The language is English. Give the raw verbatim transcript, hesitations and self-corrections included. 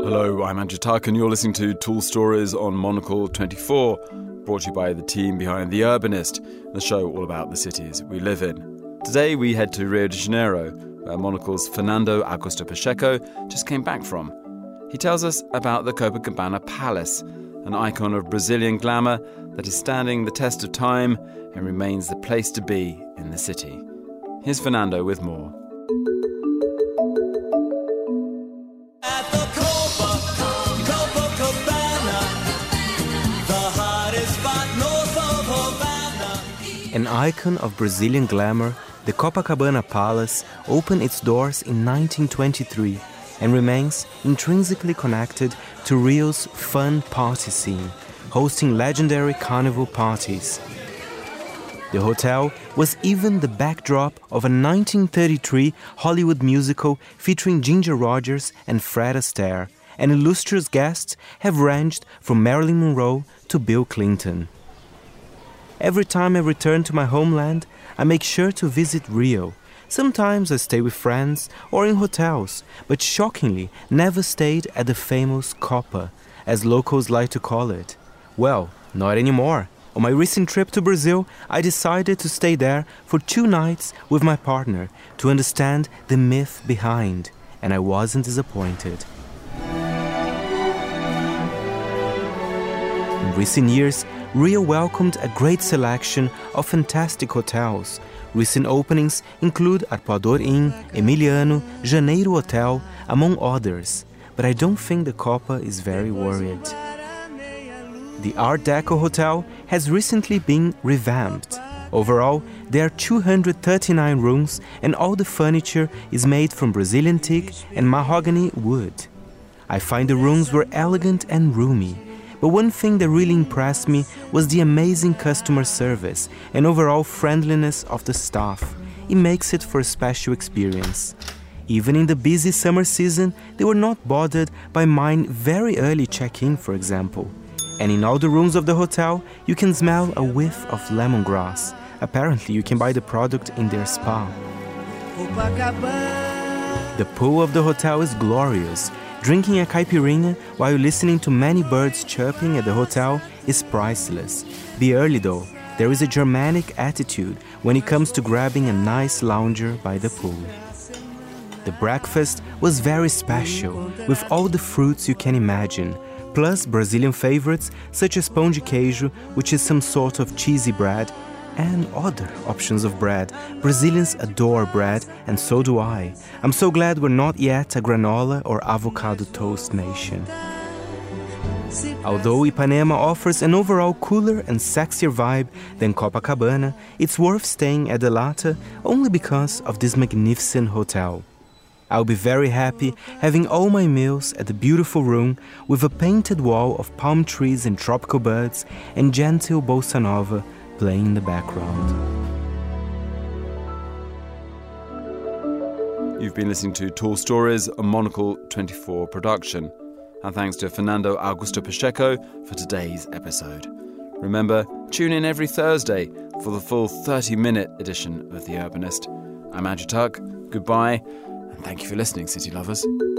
Hello, I'm Andrew Tuck and you're listening to Tall Stories on Monocle twenty-four, brought to you by the team behind The Urbanist, the show all about the cities we live in. Today we head to Rio de Janeiro, where Monocle's Fernando Augusto Pacheco just came back from. He tells us about the Copacabana Palace, an icon of Brazilian glamour that is standing the test of time and remains the place to be in the city. Here's Fernando with more. An icon of Brazilian glamour, the Copacabana Palace opened its doors in nineteen twenty-three and remains intrinsically connected to Rio's fun party scene, hosting legendary carnival parties. The hotel was even the backdrop of a nineteen thirty-three Hollywood musical featuring Ginger Rogers and Fred Astaire, and illustrious guests have ranged from Marilyn Monroe to Bill Clinton. Every time I return to my homeland, I make sure to visit Rio. Sometimes I stay with friends or in hotels, but shockingly never stayed at the famous Copa, as locals like to call it. Well, not anymore. On my recent trip to Brazil, I decided to stay there for two nights with my partner to understand the myth behind, and I wasn't disappointed. In recent years, Rio welcomed a great selection of fantastic hotels. Recent openings include Arpoador Inn, Emiliano, Janeiro Hotel, among others. But I don't think the Copa is very worried. The Art Deco Hotel has recently been revamped. Overall, there are two hundred thirty-nine rooms and all the furniture is made from Brazilian teak and mahogany wood. I find the rooms were elegant and roomy. But one thing that really impressed me was the amazing customer service and overall friendliness of the staff. It makes it for a special experience. Even in the busy summer season, they were not bothered by mine very early check-in, for example. And in all the rooms of the hotel, you can smell a whiff of lemongrass. Apparently, you can buy the product in their spa. The pool of the hotel is glorious. Drinking a caipirinha while listening to many birds chirping at the hotel is priceless. Be early though, there is a Germanic attitude when it comes to grabbing a nice lounger by the pool. The breakfast was very special, with all the fruits you can imagine, plus Brazilian favorites such as pão de queijo, which is some sort of cheesy bread, and other options of bread. Brazilians adore bread, and so do I. I'm so glad we're not yet a granola or avocado toast nation. Although Ipanema offers an overall cooler and sexier vibe than Copacabana, it's worth staying at the latter only because of this magnificent hotel. I'll be very happy having all my meals at the beautiful room with a painted wall of palm trees and tropical birds and gentle bossa nova playing in the background. You've been listening to Tall Stories, a Monocle twenty-four production. And thanks to Fernando Augusto Pacheco for today's episode. Remember, tune in every Thursday for the full thirty-minute edition of The Urbanist. I'm Andrew Tuck. Goodbye, and thank you for listening, city lovers.